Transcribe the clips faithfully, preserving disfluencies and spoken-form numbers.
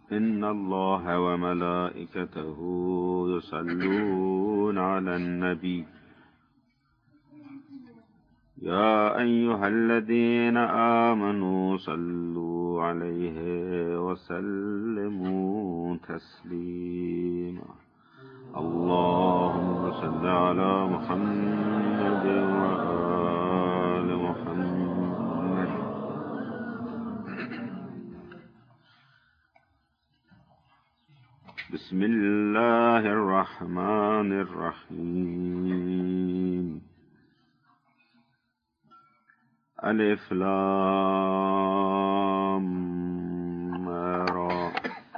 إن الله وملائكته يصلون على النبي يا أيها الذين آمنوا صلوا عليه وسلموا تسليما اللهم صل على محمد وآل محمد. بسم الله الرحمن الرحيم. ألف لام را.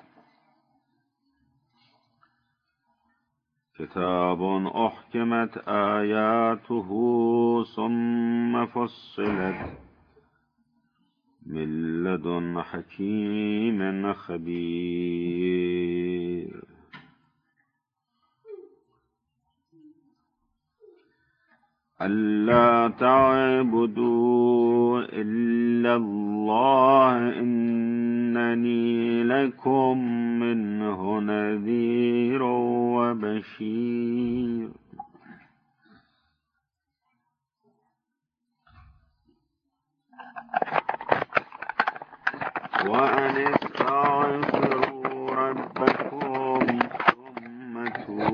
كتاب أحكمت آياته ثم فصلت من لدن حكيم خبير. ألا تعبدوا إلا الله إنني لكم منه نذير وبشير. وأن استغفروا ربكم ثم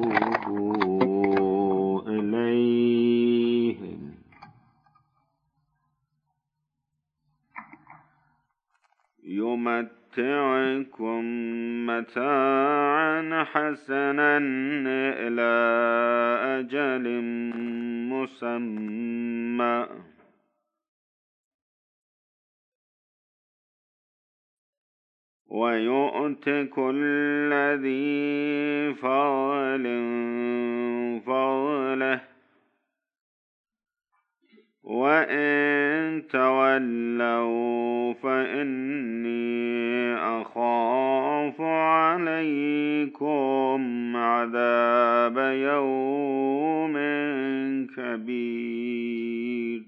توبوا إليه يمتعكم متاعا حسنا إلى أجل مسمى ويؤت كل ذي فضل فضله وإن تولوا فإني أخاف عليكم عذاب يوم كبير.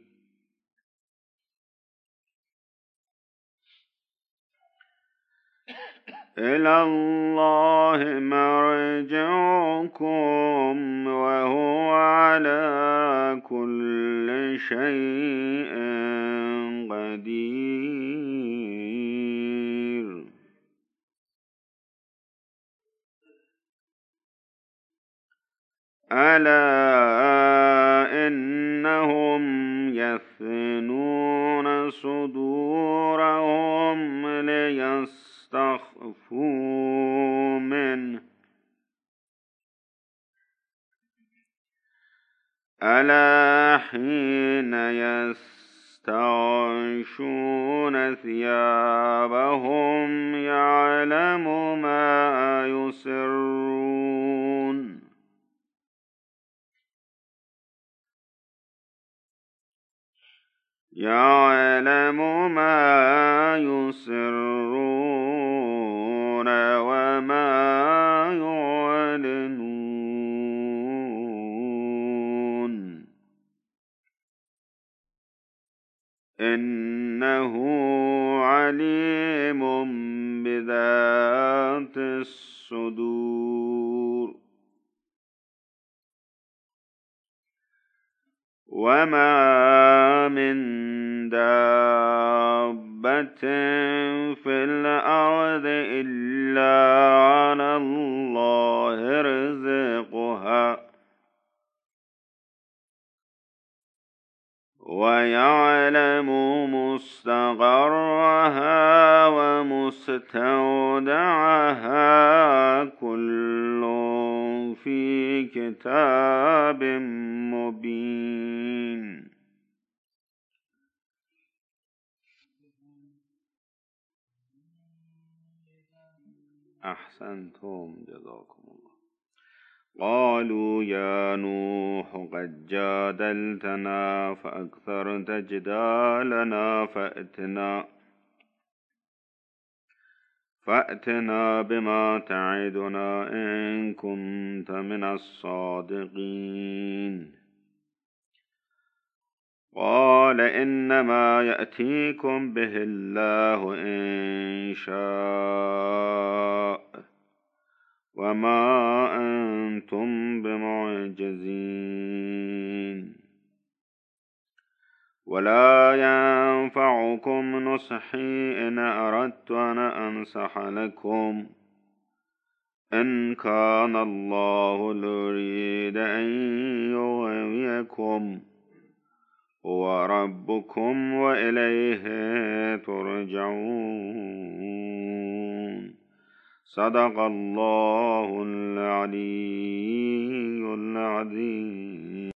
إلى الله مرجعكم وهو على كل شيء قدير. ألا إنهم يثنون صدورهم ليستخفوا منه ألا حين يستغشون ثيابهم يعلم ما يسرون يعلم ما يسرون وما يعلنون إنه عليم بذات الصدور. وما من دابة في الأرض إلا على الله رزقها ويعلم مستقرها ومستودعها كل في كتاب مبين. أحسنتم جزاكم الله. قالوا يا نوح قد جادلتنا فأكثرت جدالنا فأتنا فأتنا بما تعدنا إن كنت من الصادقين. قال إنما يأتيكم به الله إن شاء وما أنتم بمعجزين ولا ينفعكم نصحي إن أردت أن أنصح لكم إن كان الله يريد أن يغويكم هو ربكم وإليه ترجعون. صدق الله العلي العظيم.